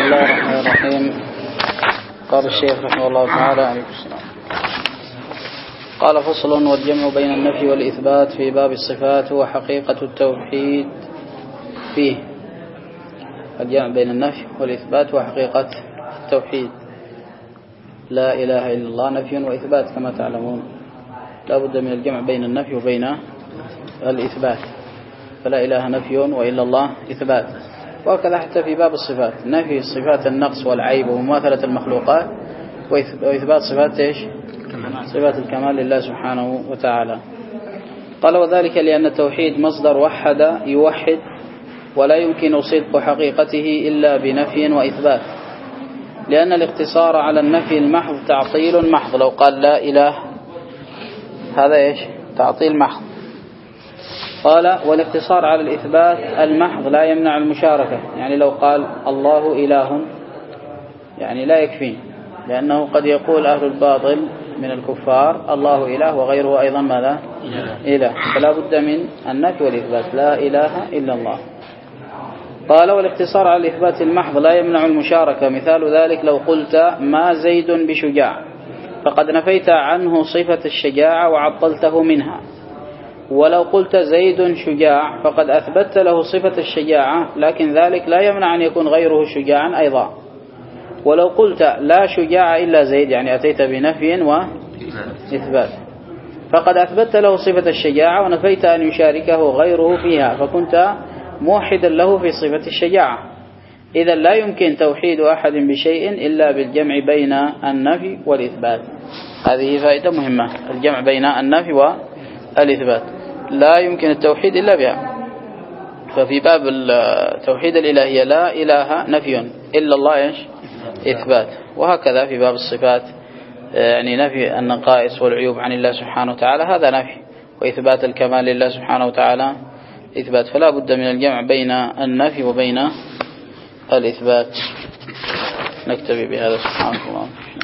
الله الرحمن الرحيم. قال الشيخ رحمه الله تعالى عليكم السلام. قال فصل: والجمع بين النفي والإثبات في باب الصفات هو حقيقة التوحيد فيه. الجمع بين النفي والإثبات هو حقيقة التوحيد، لا إله إلا الله نفي وإثبات كما تعلمون، لا بد من الجمع بين النفي وبين الإثبات، فلا إله نفي وإلا الله إثبات. وهكذا حتى في باب الصفات، نفي صفات النقص والعيب ومماثلة المخلوقات، وإثبات صفات إيش؟ صفات الكمال لله سبحانه وتعالى. قال: وذلك لأن التوحيد مصدر وحد يوحد، ولا يمكن صدق حقيقته إلا بنفي وإثبات، لأن الاقتصار على النفي المحض تعطيل محض. لو قال لا إله هذا إيش؟ تعطيل محض. قال: والاقتصار على الإثبات المحض لا يمنع المشاركة، يعني لو قال الله إله يعني لا يكفي، لأنه قد يقول أهل الباطل من الكفار الله إله وغيره أيضا ماذا؟ إله، فلا بد من النفي والإثبات، لا إله إلا الله. قال: والاقتصار على الإثبات المحض لا يمنع المشاركة، مثال ذلك لو قلت ما زيد بشجاع، فقد نفيت عنه صفة الشجاعة وعطلته منها. ولو قلت زيد شجاع فقد أثبت له صفة الشجاعة، لكن ذلك لا يمنع أن يكون غيره شجاعا أيضا. ولو قلت لا شجاع إلا زيد، يعني أتيت بنفي وإثبات، فقد أثبت له صفة الشجاعة ونفيت أن يشاركه غيره فيها، فكنت موحدا له في صفة الشجاعة. إذا لا يمكن توحيد أحد بشيء إلا بالجمع بين النفي والإثبات. هذه فائدة مهمة، الجمع بين النفي والإثبات، لا يمكن التوحيد إلا بها. ففي باب التوحيد الإلهية لا إله نفي، إلا الله إيش؟ إثبات. وهكذا في باب الصفات، يعني نفي النقائص والعيوب عن الله سبحانه وتعالى هذا نفي، وإثبات الكمال لله سبحانه وتعالى إثبات. فلا بد من الجمع بين النفي وبين الإثبات. نكتفي بهذا. سبحانه الله.